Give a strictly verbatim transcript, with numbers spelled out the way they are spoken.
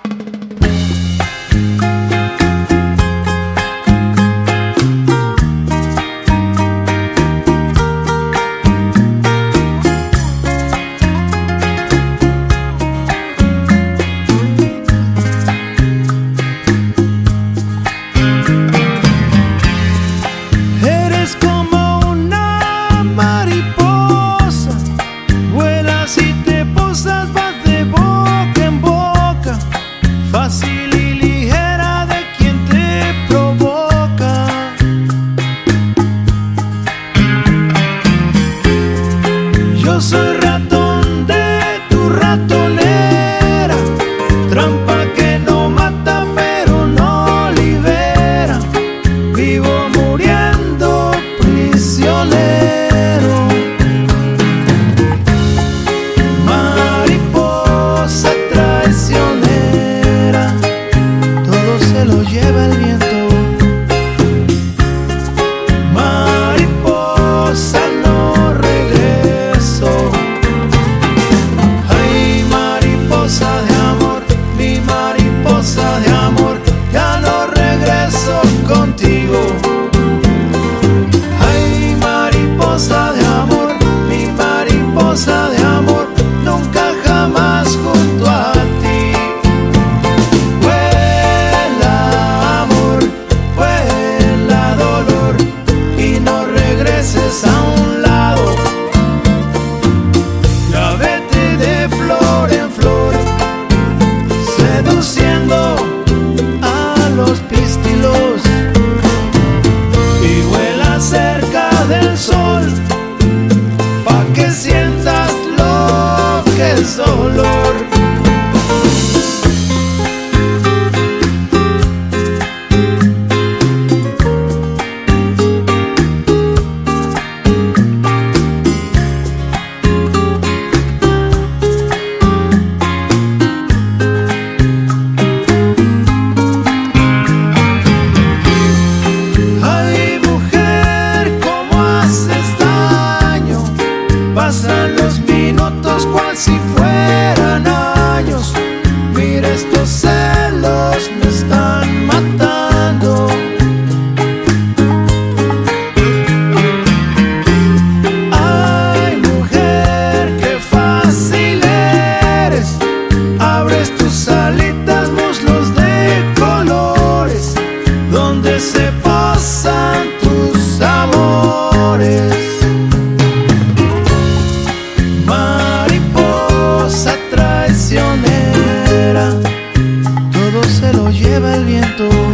Soy ratón de tu ratonera, trampa que no mata pero no libera. Vivo muriendo prisionero. Mariposa traicionera, todo se lo lleva el viento. Mariposa no regreso. Ay, mariposa de amor, mi mariposa de amor, ya no regreso contigo. Ay, mariposa de amor, mi mariposa de amor, nunca jamás junto a ti. Vuela amor, vuela dolor, y no regreses a un lado. Ya vete de flor en flor, seduciendo a los pistilos, y vuela cerca del sol, pa' que sientas lo que es dolor. Pasan los minutos cual si fueran años. Mira, estos celos me están matando. Ay, mujer, qué fácil eres. Abres tus alitas, muslos de colores, donde se pasan tus amores. Mariposa traicionera, todo se lo lleva el viento.